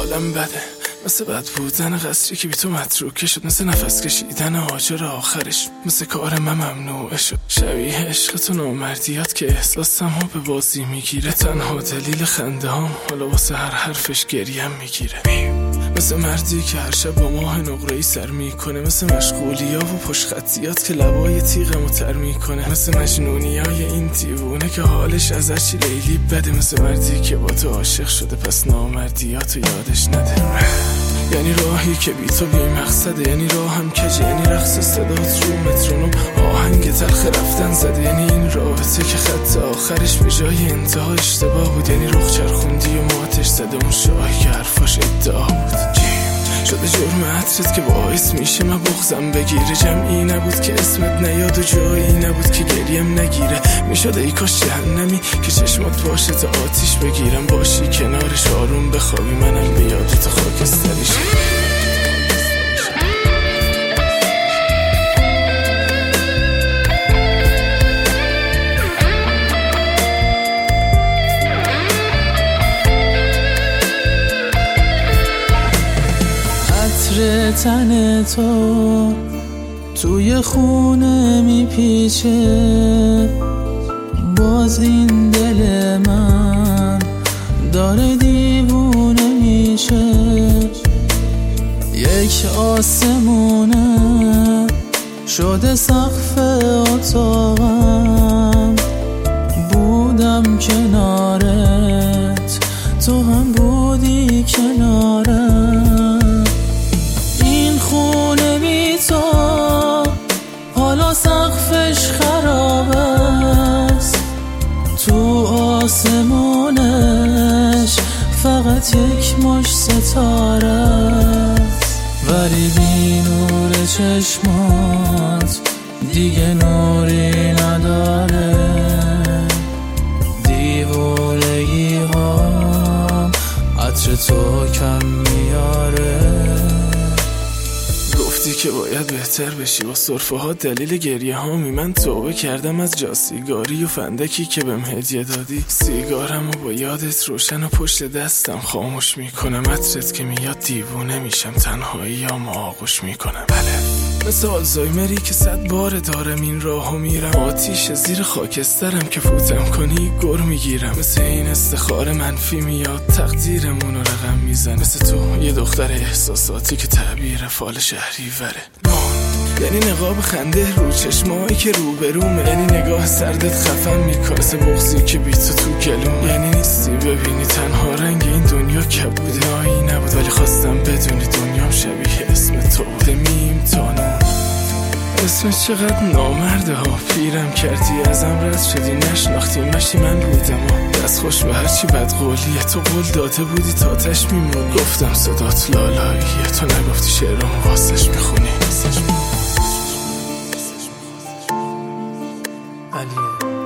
حالم بده، مثل بد بودن قصری که بی تو متروکه شد، مثل نفس کشیدن آجر آخرش، مثل کار من ممنوعه شد. شبیه عشقتون و مردیات که احساسم ها به بازی میگیره، تنها دلیل خنده هم حالا واسه هر حرفش گریم میگیره. مثل مردی که هر شب با ماه نقره‌ای سر میکنه، مثل مشغولیا و پشخطیات که لبای تیغمو تر میکنه، مثل مجنونیای این دیوونه که حالش از هرچی لیلی بده، مثل مردی که با تو عاشق شده پس نامردیاتو یادش نده. یعنی راهی که بی تو بی مقصده، یعنی راهم کجه، یعنی رقص صدات رو مترونوم آهنگ تلخ رفتن زده، یعنی این رابطه که خط آخرش به جای انتها اشتباه بود، یعنی رخ چرخوندی و ماتش زده اون شاهی که حرفاش ادعا بود. شده جرم عطرت که باعث میشه من بغضم بگیره، جمعی نبود که اسمت نیاد و جایی نبود که گریم نگیره، میشد ای کاش جهنمی که چشمات باشه تا آتیش بگیرم، باشی کنارش آروم بخوابی منم به یادت خاکستریش. تن تو توی خونه میپیچه، باز این دل من داره دیوونه میشه. یک آسمونه شده سقف اتاقم، بودم کنارت تو هم بودی کنارم. خونه بی تو حالا سقفش خراب است، تو آسمونش فقط یک مش ستاره است، ولی بی نور چشمات دیگه نوری نداره. دیوونگی ها عطر تو کم میاره. گفتی که باید بهتر بشی با سرفه ها دلیل گریه هامی، من توبه کردم از جاسیگاری و فندکی که بهم هدیه دادی، سیگارم و با یادت روشن و پشت دستم خاموش میکنم، عطرت که میاد دیوونه میشم، تنهایی هم آغوش میکنم. بله مثل آلزایمری که 100 بار دارم این راهو میرم، آتیش زیر خاکسترم که فوتم کنی گر میگیرم، مثل این استخاره منفی میاد تقدیرمون رو رقم میزن، مثل تو یه دختر احساساتی که تعبیر فال شهری وره. یعنی نقاب خنده رو چشمایی که رو برومه، یعنی نگاه سردت خفم میکنه، مثل بغضی که بی تو گلومه، یعنی نیستی ببینی تنها رنگ این دنیا کبوده آیی نبود، ولی خواستم بدونی دنیام شبیه اسم تو بوده. میم تا نون اسمت چقدر نامرده ها، پیرم کردی ازم رد شدی، نشناختی مشی من بودم دست خوش به هرچی بدقولیه، تو قول داده بودی تا آتش میمونی، گفتم صدات لالاییه، تو نگفتی شعرامو واسش میخونی. علیه